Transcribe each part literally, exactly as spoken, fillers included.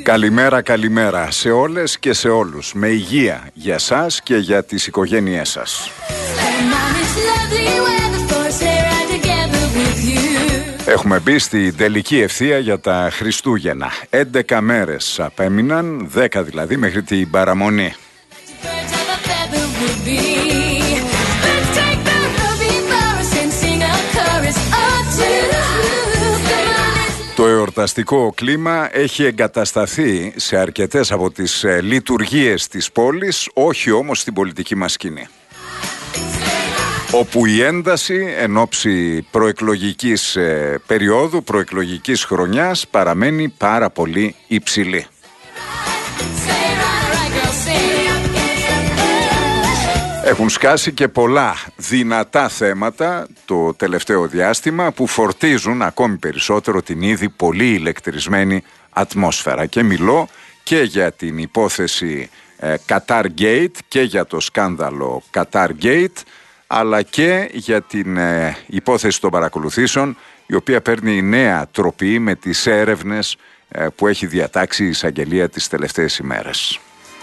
Καλημέρα, καλημέρα σε όλες και σε όλους. Με υγεία για σας και για τις οικογένειές σας. Έχουμε μπει στην τελική ευθεία για τα Χριστούγεννα. έντεκα μέρες απέμειναν, δέκα δηλαδή μέχρι την παραμονή. Το εορταστικό κλίμα έχει εγκατασταθεί σε αρκετές από τις ε, λειτουργίες της πόλης, όχι όμως στην πολιτική μας σκηνή. Όπου η ένταση εν ώψη προεκλογικής ε, περίοδου, προεκλογικής χρονιάς παραμένει πάρα πολύ υψηλή. Έχουν σκάσει και πολλά δυνατά θέματα το τελευταίο διάστημα που φορτίζουν ακόμη περισσότερο την ήδη πολύ ηλεκτρισμένη ατμόσφαιρα. Και μιλώ και για την υπόθεση ε, Qatar Gate και για το σκάνδαλο Qatar Gate, αλλά και για την ε, υπόθεση των παρακολουθήσεων, η οποία παίρνει νέα τροπή με τις έρευνες ε, που έχει διατάξει η εισαγγελία τις τελευταίες ημέρες.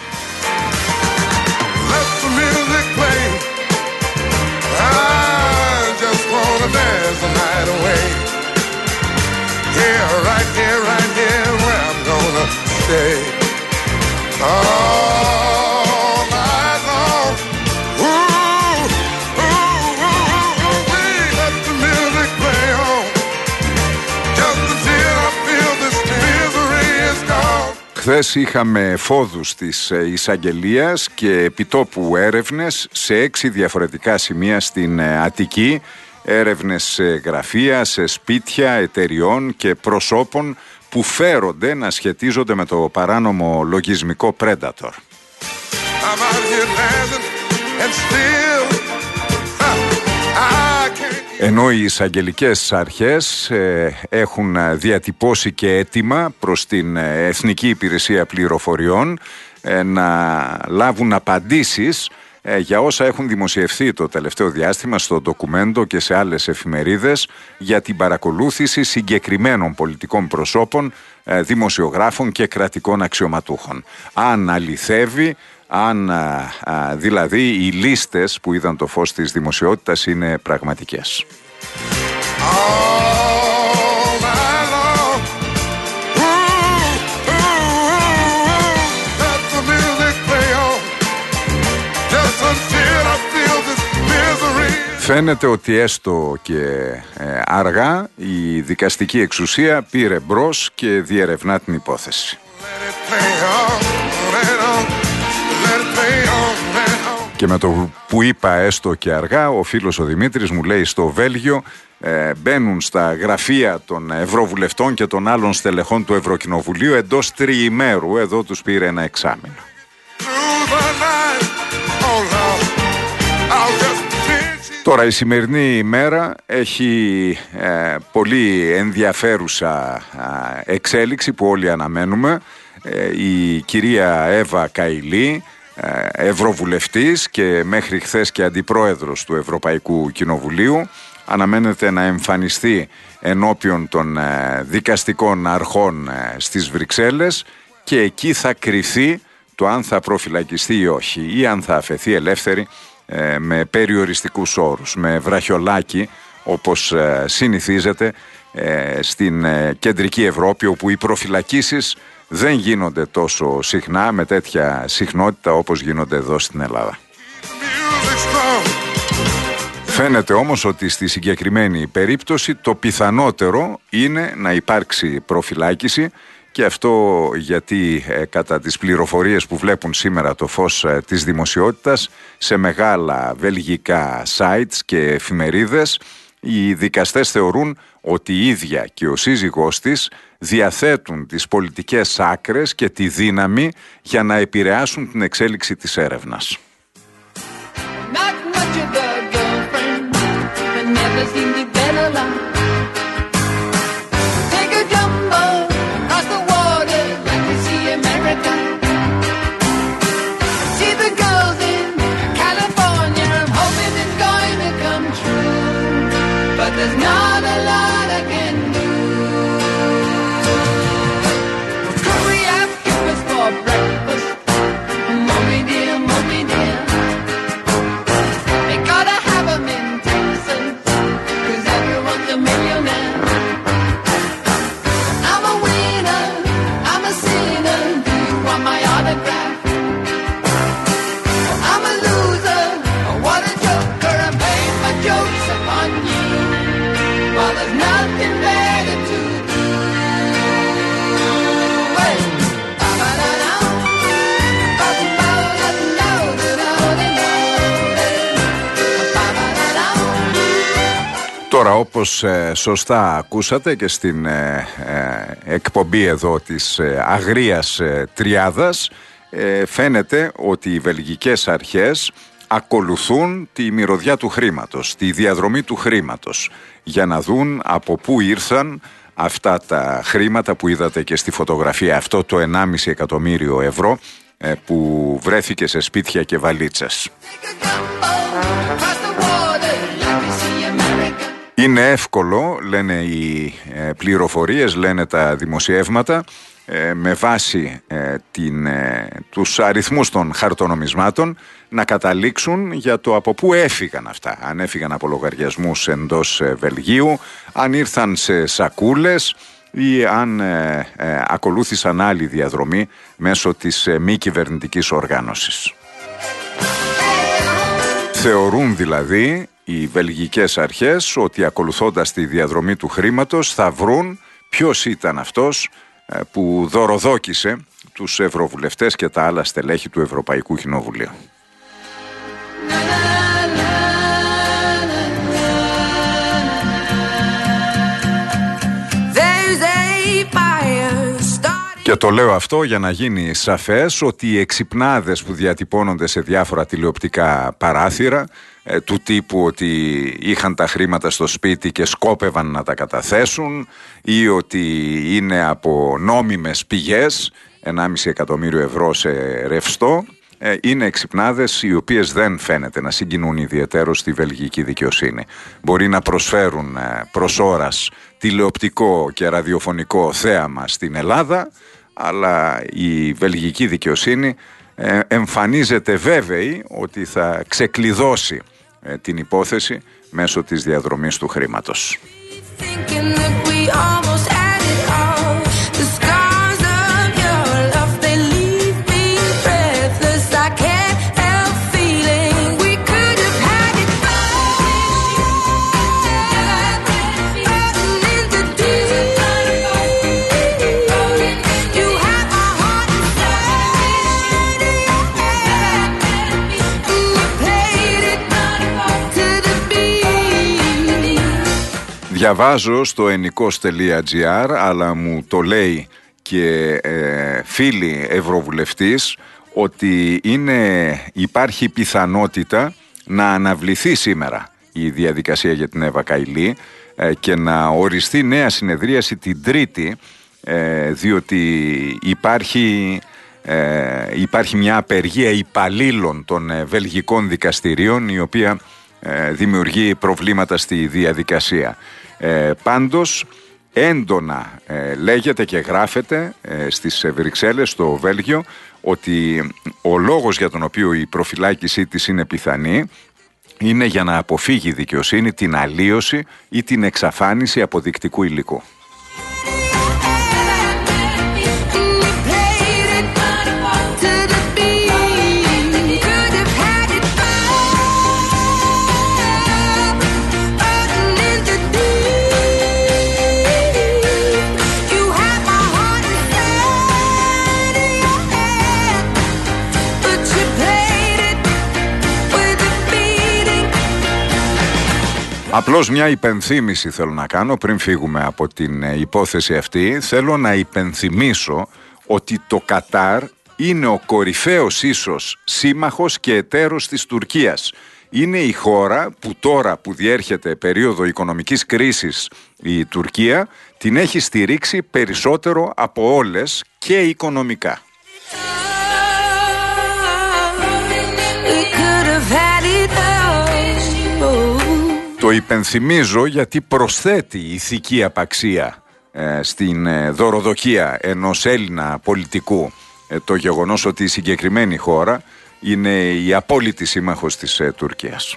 Χθες είχαμε φόδους της εισαγγελίας και επιτόπου έρευνες σε έξι διαφορετικά σημεία στην Αττική. Έρευνες σε γραφεία, σε σπίτια, εταιριών και προσώπων που φέρονται να σχετίζονται με το παράνομο λογισμικό Predator. Ενώ οι εισαγγελικές αρχές ε, έχουν διατυπώσει και αίτημα προς την Εθνική Υπηρεσία Πληροφοριών ε, να λάβουν απαντήσεις ε, για όσα έχουν δημοσιευθεί το τελευταίο διάστημα στο ντοκουμέντο και σε άλλες εφημερίδες για την παρακολούθηση συγκεκριμένων πολιτικών προσώπων, ε, δημοσιογράφων και κρατικών αξιωματούχων. Αν αληθεύει, αν α, α, δηλαδή οι λίστες που είδαν το φως της δημοσιότητας είναι πραγματικές. Φαίνεται ότι έστω και ε, αργά η δικαστική εξουσία πήρε μπρος και διερευνά την υπόθεση. Και με το που είπα έστω και αργά, ο φίλος ο Δημήτρης μου λέει στο Βέλγιο ε, μπαίνουν στα γραφεία των Ευρωβουλευτών και των άλλων στελεχών του Ευρωκοινοβουλίου εντός τριημέρου. Εδώ τους πήρε ένα εξάμηνο. Τώρα η σημερινή ημέρα έχει ε, πολύ ενδιαφέρουσα ε, εξέλιξη που όλοι αναμένουμε. Ε, η κυρία Εύα Καηλή, ευρωβουλευτής και μέχρι χθες και αντιπρόεδρος του Ευρωπαϊκού Κοινοβουλίου, αναμένεται να εμφανιστεί ενώπιον των δικαστικών αρχών στις Βρυξέλλες και εκεί θα κριθεί το αν θα προφυλακιστεί ή όχι, ή αν θα αφαιθεί ελεύθερη με περιοριστικούς όρους, με βραχιολάκι, όπως συνηθίζεται στην κεντρική Ευρώπη, όπου οι προφυλακίσεις δεν γίνονται τόσο συχνά, με τέτοια συχνότητα όπως γίνονται εδώ στην Ελλάδα. Φαίνεται όμως ότι στη συγκεκριμένη περίπτωση το πιθανότερο είναι να υπάρξει προφυλάκηση, και αυτό γιατί ε, κατά τις πληροφορίες που βλέπουν σήμερα το φως ε, της δημοσιότητας σε μεγάλα βελγικά sites και εφημερίδες, οι δικαστές θεωρούν ότι η ίδια και ο σύζυγός της διαθέτουν τις πολιτικές άκρες και τη δύναμη για να επηρεάσουν την εξέλιξη της έρευνας. Not a lot I can do. Could we have όπως ε, σωστά ακούσατε και στην ε, ε, εκπομπή εδώ της ε, Αγρίας ε, Τριάδας, ε, φαίνεται ότι οι βελγικές αρχές ακολουθούν τη μυρωδιά του χρήματος, τη διαδρομή του χρήματος, για να δουν από πού ήρθαν αυτά τα χρήματα που είδατε και στη φωτογραφία, αυτό το ενάμιση εκατομμύριο ευρώ ε, που βρέθηκε σε σπίτια και βαλίτσες. Είναι εύκολο, λένε οι ε, πληροφορίες, λένε τα δημοσιεύματα, ε, με βάση ε, την, ε, τους αριθμούς των χαρτονομισμάτων να καταλήξουν για το από πού έφυγαν αυτά. Αν έφυγαν από λογαριασμούς εντός ε, Βελγίου, αν ήρθαν σε σακούλες ή αν ε, ε, ακολούθησαν άλλη διαδρομή μέσω της ε, μη κυβερνητικής οργάνωσης. Θεωρούν δηλαδή οι βελγικές αρχές ότι ακολουθώντας τη διαδρομή του χρήματος θα βρουν ποιος ήταν αυτός που δωροδόκησε τους ευρωβουλευτές και τα άλλα στελέχη του Ευρωπαϊκού Κοινοβουλίου. Και το λέω αυτό για να γίνει σαφές ότι οι εξυπνάδες που διατυπώνονται σε διάφορα τηλεοπτικά παράθυρα, ε, του τύπου ότι είχαν τα χρήματα στο σπίτι και σκόπευαν να τα καταθέσουν, ή ότι είναι από νόμιμες πηγές, ενάμιση εκατομμύριο ευρώ σε ρευστό, ε, είναι εξυπνάδες οι οποίες δεν φαίνεται να συγκινούν ιδιαιτέρως στη βελγική δικαιοσύνη. Μπορεί να προσφέρουν ε, προς ώρας τηλεοπτικό και ραδιοφωνικό θέαμα στην Ελλάδα, αλλά η βελγική δικαιοσύνη ε, εμφανίζεται βέβαιη ότι θα ξεκλειδώσει ε, την υπόθεση μέσω της διαδρομής του χρήματος. Διαβάζω στο ενικός τελεία τζι άρ, αλλά μου το λέει και ε, φίλη ευρωβουλευτής, ότι είναι, υπάρχει πιθανότητα να αναβληθεί σήμερα η διαδικασία για την Εύα Καηλή ε, και να οριστεί νέα συνεδρίαση την Τρίτη, ε, διότι υπάρχει, ε, υπάρχει μια απεργία υπαλλήλων των ε, βελγικών δικαστηρίων, η οποία ε, δημιουργεί προβλήματα στη διαδικασία. Ε, πάντως έντονα ε, λέγεται και γράφεται ε, στις Βρυξέλλες, στο Βέλγιο, ότι ο λόγος για τον οποίο η προφυλάκησή της είναι πιθανή είναι για να αποφύγει η δικαιοσύνη την αλλίωση ή την εξαφάνιση αποδεικτικού υλικού. Απλώς μια υπενθύμηση θέλω να κάνω πριν φύγουμε από την υπόθεση αυτή. Θέλω να υπενθυμίσω ότι το Κατάρ είναι ο κορυφαίος ίσως σύμμαχος και εταίρος της Τουρκίας. Είναι η χώρα που τώρα που διέρχεται περίοδο οικονομικής κρίσης η Τουρκία την έχει στηρίξει περισσότερο από όλες και οικονομικά. Το υπενθυμίζω γιατί προσθέτει ηθική απαξία ε, στην ε, δωροδοκία ενός Έλληνα πολιτικού ε, το γεγονός ότι η συγκεκριμένη χώρα είναι η απόλυτη σύμμαχος της ε, Τουρκίας.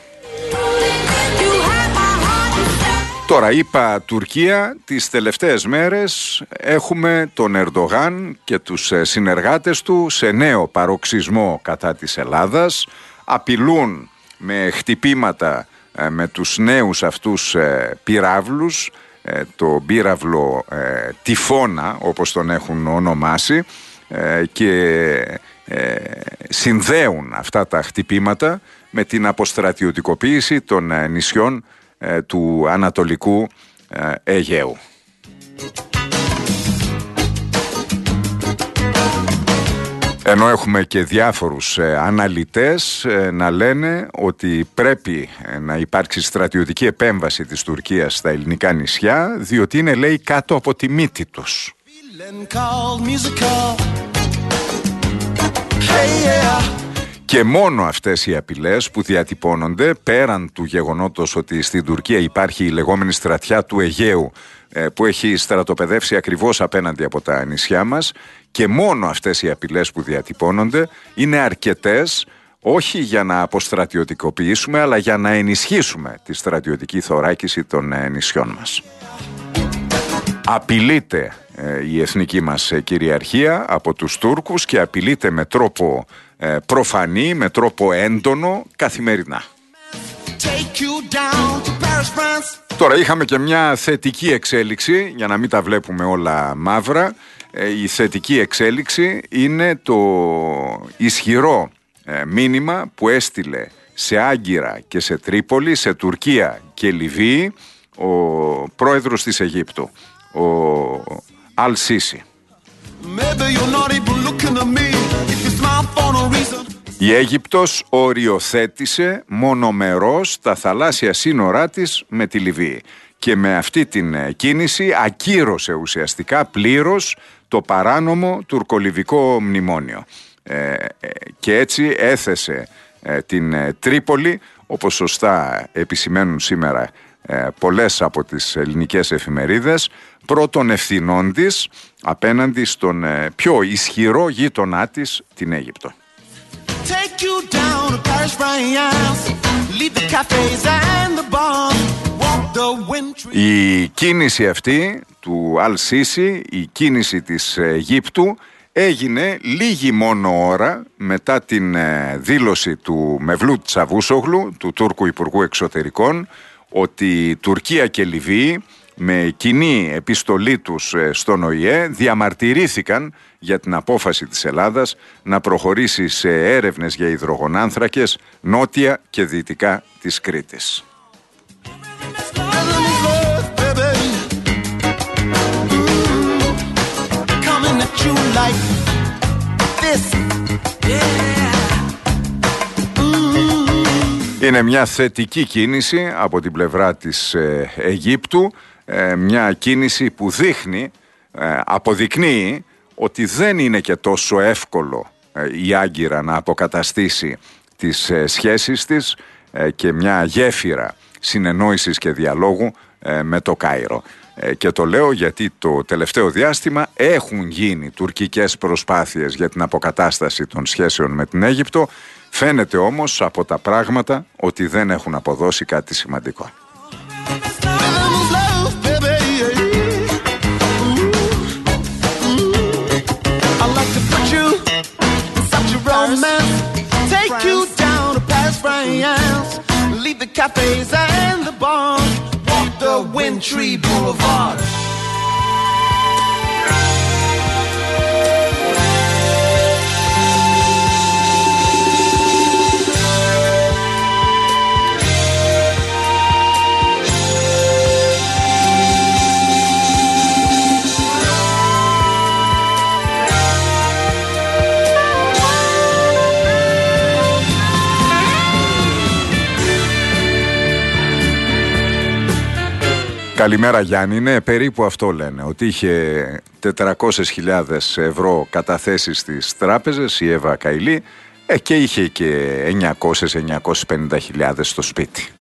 Τώρα είπα Τουρκία, τις τελευταίες μέρες έχουμε τον Ερντογάν και τους ε, συνεργάτες του σε νέο παροξισμό κατά της Ελλάδας, απειλούν με χτυπήματα με τους νέους αυτούς ε, πυράβλους, ε, το πύραυλο ε, τυφώνα όπως τον έχουν ονομάσει, ε, και ε, συνδέουν αυτά τα χτυπήματα με την αποστρατιωτικοποίηση των ε, νησιών ε, του Ανατολικού ε, Αιγαίου. Ενώ έχουμε και διάφορους ε, αναλυτές ε, να λένε ότι πρέπει ε, να υπάρξει στρατιωτική επέμβαση της Τουρκίας στα ελληνικά νησιά, διότι είναι, λέει, κάτω από τη μύτη τους. Και μόνο αυτές οι απειλές που διατυπώνονται, πέραν του γεγονότος ότι στην Τουρκία υπάρχει η λεγόμενη στρατιά του Αιγαίου, που έχει στρατοπεδεύσει ακριβώς απέναντι από τα νησιά μας, και μόνο αυτές οι απειλές που διατυπώνονται είναι αρκετές, όχι για να αποστρατιωτικοποιήσουμε, αλλά για να ενισχύσουμε τη στρατιωτική θωράκιση των νησιών μας. Απειλείται ε, η εθνική μας κυριαρχία από τους Τούρκους και απειλείται με τρόπο ε, προφανή, με τρόπο έντονο, καθημερινά. Τώρα είχαμε και μια θετική εξέλιξη, για να μην τα βλέπουμε όλα μαύρα. Ε, η θετική εξέλιξη είναι το ισχυρό ε, μήνυμα που έστειλε σε Άγκυρα και σε Τρίπολη, σε Τουρκία και Λιβύη, ο πρόεδρος της Αιγύπτου, ο Αλ Σίσι. Η Αίγυπτος οριοθέτησε μονομερώς τα θαλάσσια σύνορά της με τη Λιβύη και με αυτή την κίνηση ακύρωσε ουσιαστικά πλήρως το παράνομο τουρκολιβικό μνημόνιο ε, και έτσι έθεσε ε, την Τρίπολη, όπως σωστά επισημαίνουν σήμερα ε, πολλές από τις ελληνικές εφημερίδες, πρώτων ευθυνών της απέναντι στον ε, πιο ισχυρό γείτονά της, την Αίγυπτο. Η κίνηση αυτή του Αλ Σίσι, η κίνηση της Αιγύπτου, έγινε λίγη μόνο ώρα μετά την δήλωση του Μευλούτ Τσαβούσογλου, του Τούρκου Υπουργού Εξωτερικών, ότι Τουρκία και Λιβύη με κοινή επιστολή τους στον Ο Η Ε διαμαρτυρήθηκαν για την απόφαση της Ελλάδας να προχωρήσει σε έρευνες για υδρογονάνθρακες νότια και δυτικά της Κρήτης. Είναι μια θετική κίνηση από την πλευρά της ε, Αιγύπτου, ε, μια κίνηση που δείχνει, ε, αποδεικνύει ότι δεν είναι και τόσο εύκολο ε, η Άγκυρα να αποκαταστήσει τις ε, σχέσεις της ε, και μια γέφυρα συνεννόησης και διαλόγου ε, με το Κάιρο. Ε, και το λέω γιατί το τελευταίο διάστημα έχουν γίνει τουρκικές προσπάθειες για την αποκατάσταση των σχέσεων με την Αίγυπτο. Φαίνεται όμως από τα πράγματα ότι δεν έχουν αποδώσει κάτι σημαντικό. Καλημέρα Γιάννη, ναι, περίπου αυτό λένε, ότι είχε τετρακόσιες χιλιάδες ευρώ καταθέσεις στις τράπεζες η Εύα Καηλή ε, και είχε και εννιακόσιες με εννιακόσιες πενήντα χιλιάδες στο σπίτι.